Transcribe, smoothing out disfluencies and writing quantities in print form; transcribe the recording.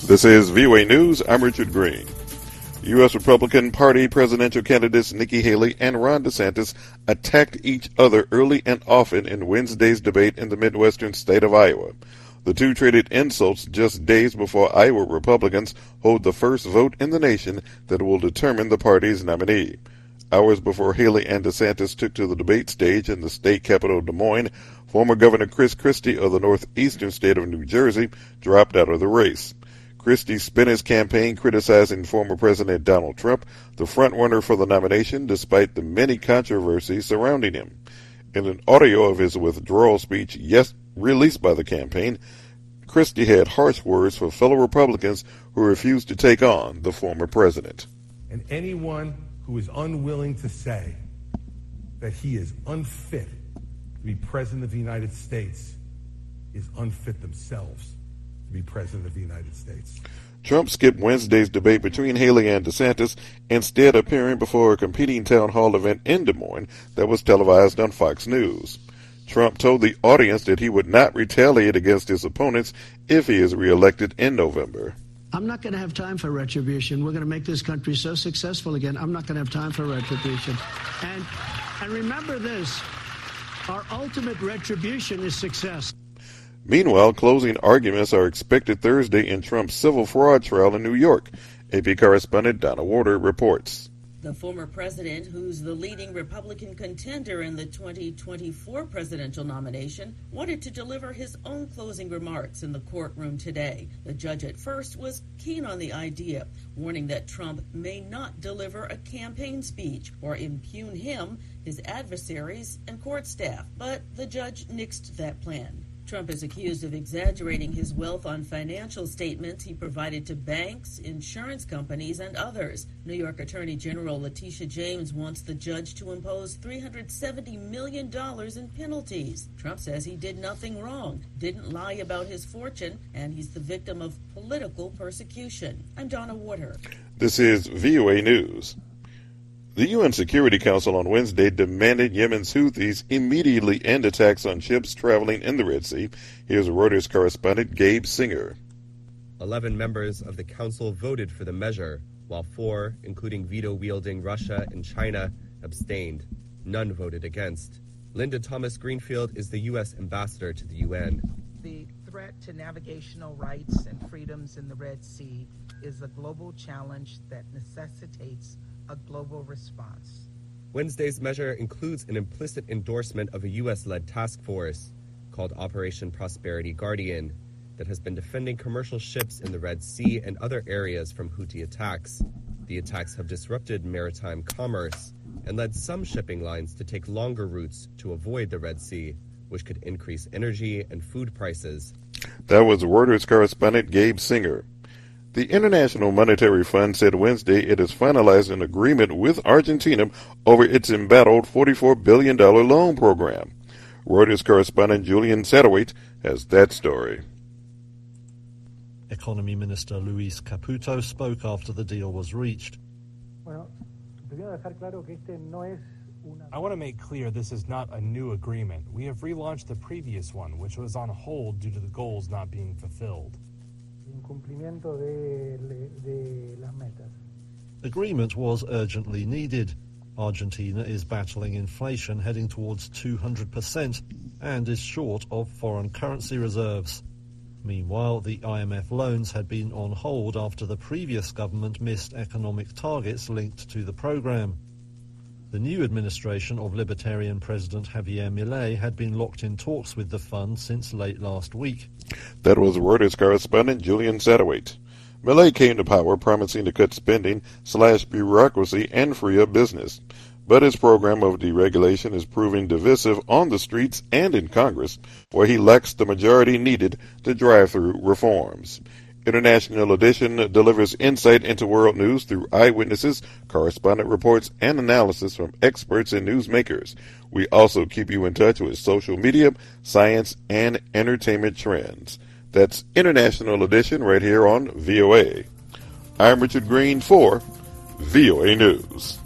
This is VOA News. I'm Richard Green. U.S. Republican Party presidential candidates Nikki Haley and Ron DeSantis attacked each other early and often in Wednesday's debate in the Midwestern state of Iowa. The two traded insults just days before Iowa Republicans hold the first vote in the nation that will determine the party's nominee. Hours before Haley and DeSantis took to the debate stage in the state capital Des Moines, former Governor Chris Christie of the northeastern state of New Jersey dropped out of the race. Christie spent his campaign criticizing former President Donald Trump, the frontrunner for the nomination, despite the many controversies surrounding him. In an audio of his withdrawal speech released by the campaign, Christie had harsh words for fellow Republicans who refused to take on the former president. And anyone who is unwilling to say that he is unfit to be president of the United States is unfit themselves to be president of the United States. Trump skipped Wednesday's debate between Haley and DeSantis, instead appearing before a competing town hall event in Des Moines that was televised on Fox News. Trump told the audience that he would not retaliate against his opponents if he is reelected in November. I'm not going to have time for retribution. We're going to make this country so successful again. I'm not going to have time for retribution. And remember this, our ultimate retribution is success. Meanwhile, closing arguments are expected Thursday in Trump's civil fraud trial in New York. AP correspondent Donna Warder reports. The former president, who's the leading Republican contender in the 2024 presidential nomination, wanted to deliver his own closing remarks in the courtroom today. The judge at first was keen on the idea, warning that Trump may not deliver a campaign speech or impugn him, his adversaries, and court staff. But the judge nixed that plan. Trump is accused of exaggerating his wealth on financial statements he provided to banks, insurance companies, and others. New York Attorney General Letitia James wants the judge to impose $370 million in penalties. Trump says he did nothing wrong, didn't lie about his fortune, and he's the victim of political persecution. I'm Donna Warder. This is VOA News. The UN Security Council on Wednesday demanded Yemen's Houthis immediately end attacks on ships traveling in the Red Sea. Here's Reuters correspondent Gabe Singer. 11 members of the council voted for the measure, while 4, including veto-wielding Russia and China, abstained. None voted against. Linda Thomas Greenfield is the U.S. ambassador to the UN. The threat to navigational rights and freedoms in the Red Sea is a global challenge that necessitates a global response. Wednesday's measure includes an implicit endorsement of a U.S.-led task force called Operation Prosperity Guardian that has been defending commercial ships in the Red Sea and other areas from Houthi attacks. The attacks have disrupted maritime commerce and led some shipping lines to take longer routes to avoid the Red Sea, which could increase energy and food prices. That was Reuters correspondent Gabe Singer. The International Monetary Fund said Wednesday it has finalized an agreement with Argentina over its embattled $44 billion loan program. Reuters correspondent Julian Satterwhite has that story. Economy Minister Luis Caputo spoke after the deal was reached. I want to make clear this is not a new agreement. We have relaunched the previous one, which was on hold due to the goals not being fulfilled. Agreement was urgently needed. Argentina is battling inflation heading towards 200% and is short of foreign currency reserves. Meanwhile, the IMF loans had been on hold after the previous government missed economic targets linked to the program. The new administration of Libertarian President Javier Milei had been locked in talks with the fund since late last week. That was Reuters correspondent Julian Satterwhite. Milei came to power promising to cut spending, slash bureaucracy, and free up business. But his program of deregulation is proving divisive on the streets and in Congress, where he lacks the majority needed to drive through reforms. International Edition delivers insight into world news through eyewitnesses, correspondent reports, and analysis from experts and newsmakers. We also keep you in touch with social media, science, and entertainment trends. That's International Edition right here on VOA. I'm Richard Green for VOA News.